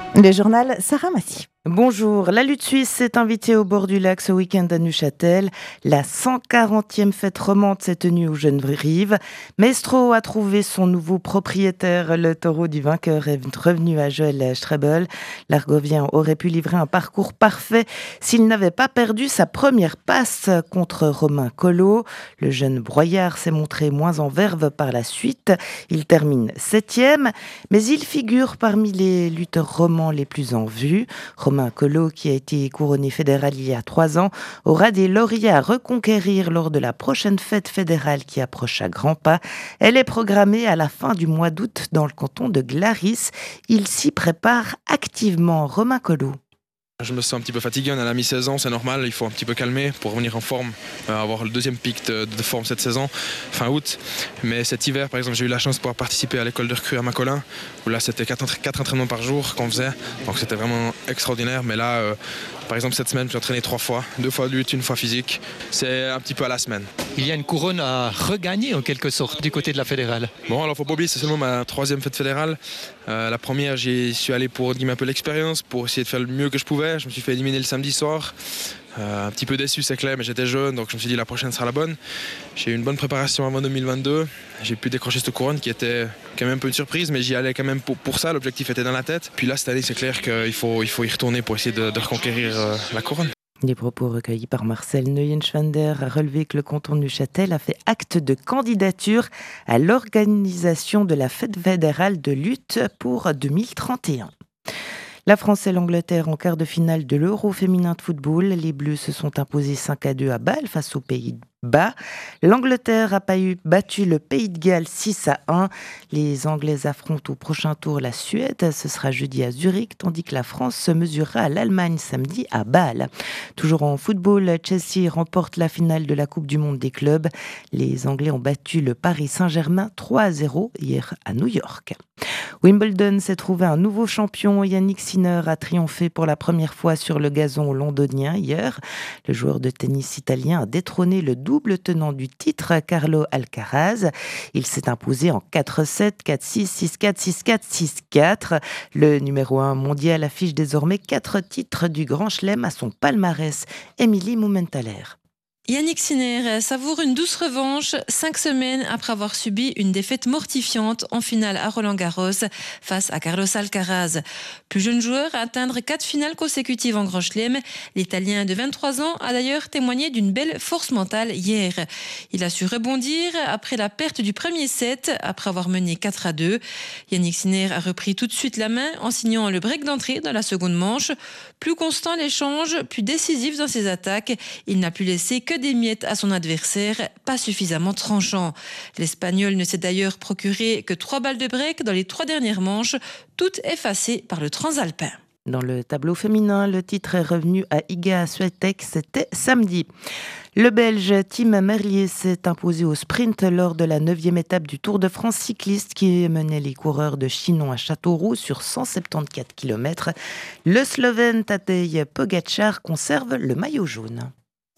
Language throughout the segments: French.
Le journal Sarah Massy. Bonjour, la lutte suisse s'est invitée au bord du lac ce week-end à Neuchâtel. La 140e fête romande s'est tenue aux Jeunes-Rives. Maestro a trouvé son nouveau propriétaire. Le taureau du vainqueur est revenu à Joël Strebel. L'Argovien aurait pu livrer un parcours parfait s'il n'avait pas perdu sa première passe contre Romain Collot. Le jeune broyard s'est montré moins en verve par la suite. Il termine 7e, mais il figure parmi les lutteurs romans les plus en vue. Romain Collot, qui a été couronné fédéral il y a 3 ans, aura des lauriers à reconquérir lors de la prochaine fête fédérale qui approche à grands pas. Elle est programmée à la fin du mois d'août dans le canton de Glaris. Il s'y prépare activement. Romain Collot. Je me sens un petit peu fatigué, on est à la mi-saison, c'est normal, il faut un petit peu calmer pour revenir en forme, avoir le deuxième pic de forme cette saison, fin août. Mais cet hiver, par exemple, j'ai eu la chance de pouvoir participer à l'école de recrue à Macolin, où là c'était 4 entraînements par jour qu'on faisait, donc c'était vraiment extraordinaire. Mais là, par exemple, cette semaine, je suis entraîné 3 fois, 2 fois lutte, 1 fois physique. C'est un petit peu à la semaine. Il y a une couronne à regagner en quelque sorte du côté de la fédérale. Bon, alors faut pas oublier, c'est seulement ma 3e fête fédérale. La première, j'y suis allé pour gagner un peu l'expérience, pour essayer de faire le mieux que je pouvais. Je me suis fait éliminer le samedi soir. Un petit peu déçu, c'est clair, mais j'étais jeune, donc je me suis dit la prochaine sera la bonne. J'ai eu une bonne préparation avant 2022. J'ai pu décrocher cette couronne qui était quand même un peu une surprise, mais j'y allais quand même pour ça. L'objectif était dans la tête. Puis là, cette année, c'est clair qu'il faut y retourner pour essayer de reconquérir la couronne. Les propos recueillis par Marcel Neuenschwander a relevé que le canton de Neuchâtel a fait acte de candidature à l'organisation de la fête fédérale de lutte pour 2031. La France et l'Angleterre en quart de finale de l'Euro féminin de football. Les Bleus se sont imposés 5-2 à Bâle face aux Pays-Bas. L'Angleterre a battu le Pays de Galles 6-1. Les Anglais affrontent au prochain tour la Suède. Ce sera jeudi à Zurich, tandis que la France se mesurera à l'Allemagne samedi à Bâle. Toujours en football, Chelsea remporte la finale de la Coupe du Monde des clubs. Les Anglais ont battu le Paris Saint-Germain 3-0 hier à New York. Wimbledon s'est trouvé un nouveau champion. Yannick Sinner a triomphé pour la première fois sur le gazon londonien hier. Le joueur de tennis italien a détrôné le double tenant du titre, Carlo Alcaraz. Il s'est imposé en 4-7, 4-6, 6-4, 6-4, 6-4. Le numéro 1 mondial affiche désormais 4 titres du Grand Chelem à son palmarès. Émilie Mumenthaler. Yannick Sinner savoure une douce revanche 5 semaines après avoir subi une défaite mortifiante en finale à Roland-Garros face à Carlos Alcaraz. Plus jeune joueur à atteindre 4 finales consécutives en Grand Chelem, l'Italien de 23 ans a d'ailleurs témoigné d'une belle force mentale hier. Il a su rebondir après la perte du premier set, après avoir mené 4-2. Yannick Sinner a repris tout de suite la main en signant le break d'entrée dans la seconde manche. Plus constant l'échange, plus décisif dans ses attaques, il n'a plus laissé que des miettes à son adversaire, pas suffisamment tranchant. L'Espagnol ne s'est d'ailleurs procuré que 3 balles de break dans les 3 dernières manches, toutes effacées par le transalpin. Dans le tableau féminin, le titre est revenu à Iga Swiatek, c'était samedi. Le Belge Tim Merlier s'est imposé au sprint lors de la 9e étape du Tour de France cycliste qui menait les coureurs de Chinon à Châteauroux sur 174 km. Le Slovène Tadej Pogačar conserve le maillot jaune.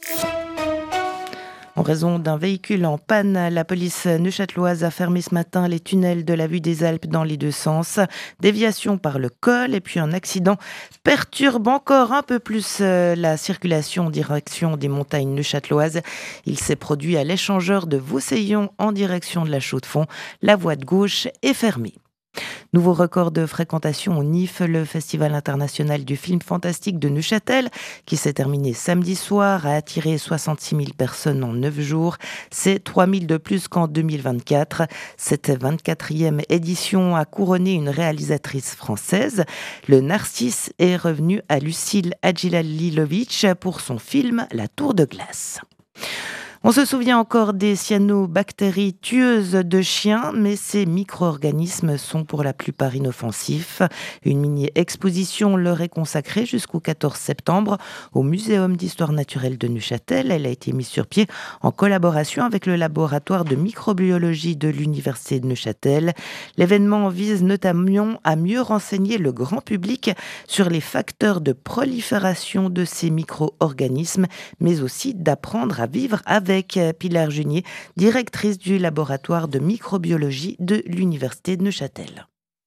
En raison d'un véhicule en panne, la police neuchâteloise a fermé ce matin les tunnels de la vue des Alpes dans les deux sens. Déviation par le col et puis un accident perturbe encore un peu plus la circulation en direction des montagnes neuchâteloises. Il s'est produit à l'échangeur de Vauseillon en direction de la Chaux-de-Fonds. La voie de gauche est fermée. Nouveau record de fréquentation au NIF, le Festival international du film fantastique de Neuchâtel, qui s'est terminé samedi soir, a attiré 66 000 personnes en 9 jours. C'est 3 000 de plus qu'en 2024. Cette 24e édition a couronné une réalisatrice française. Le Narcisse est revenu à Lucille Adjilalilovic pour son film La Tour de glace. On se souvient encore des cyanobactéries tueuses de chiens, mais ces micro-organismes sont pour la plupart inoffensifs. Une mini-exposition leur est consacrée jusqu'au 14 septembre au Muséum d'histoire naturelle de Neuchâtel. Elle a été mise sur pied en collaboration avec le laboratoire de microbiologie de l'Université de Neuchâtel. L'événement vise notamment à mieux renseigner le grand public sur les facteurs de prolifération de ces micro-organismes, mais aussi d'apprendre à vivre avec. Pilar Junier, directrice du laboratoire de microbiologie de l'Université de Neuchâtel.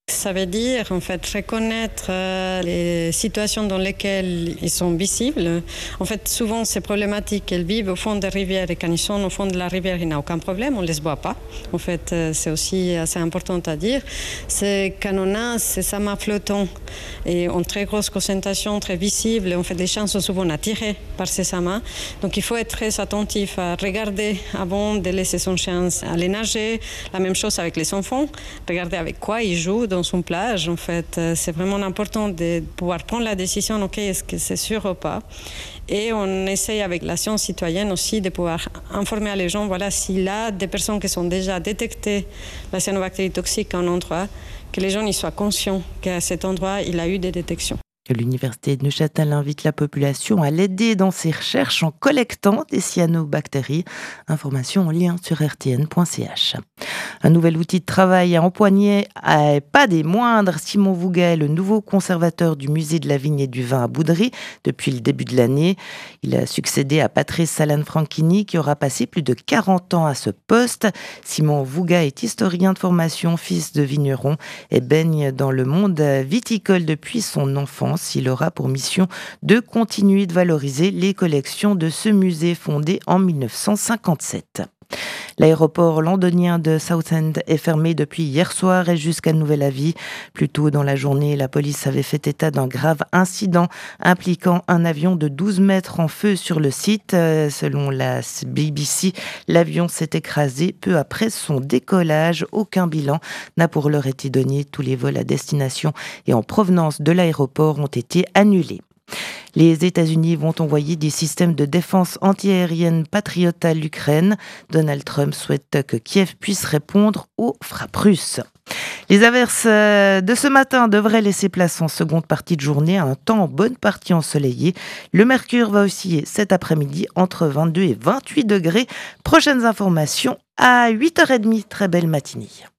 Ça veut dire en fait reconnaître les situations dans lesquelles ils sont visibles. En fait, souvent ces problématiques, elles vivent au fond des rivières et quand ils sont au fond de la rivière, il n'y a aucun problème, on ne les voit pas. En fait, c'est aussi assez important à dire. C'est quand on a ces samas flottants et en très grosse concentration, très visible, en fait, les chiens sont souvent attirés par ces samas. Donc il faut être très attentif à regarder avant de laisser son chien aller nager. La même chose avec les enfants, regarder avec quoi ils jouent dans son plage. En fait, c'est vraiment important de pouvoir prendre la décision, ok, est-ce que c'est sûr ou pas. Et on essaye avec la science citoyenne aussi de pouvoir informer les gens, voilà, s'il y a des personnes qui sont déjà détectées la cyanobactérie toxique à un endroit, que les gens y soient conscients qu'à cet endroit, il a eu des détections. L'Université de Neuchâtel invite la population à l'aider dans ses recherches en collectant des cyanobactéries. Information en lien sur rtn.ch. Un nouvel outil de travail à empoigner, pas des moindres. Simon Vouga est le nouveau conservateur du musée de la vigne et du vin à Boudry depuis le début de l'année. Il a succédé à Patrice Salan-Franchini qui aura passé plus de 40 ans à ce poste. Simon Vouga est historien de formation, fils de vigneron et baigne dans le monde viticole depuis son enfance. Il aura pour mission de continuer de valoriser les collections de ce musée fondé en 1957. L'aéroport londonien de Southend est fermé depuis hier soir et jusqu'à nouvel avis. Plus tôt dans la journée, la police avait fait état d'un grave incident impliquant un avion de 12 mètres en feu sur le site. Selon la BBC, l'avion s'est écrasé peu après son décollage. Aucun bilan n'a pour l'heure été donné. Tous les vols à destination et en provenance de l'aéroport ont été annulés. Les États-Unis vont envoyer des systèmes de défense antiaérienne Patriot à l'Ukraine. Donald Trump souhaite que Kiev puisse répondre aux frappes russes. Les averses de ce matin devraient laisser place en seconde partie de journée à un temps en bonne partie ensoleillé. Le mercure va osciller cet après-midi entre 22 et 28 degrés. Prochaines informations à 8h30. Très belle matinée.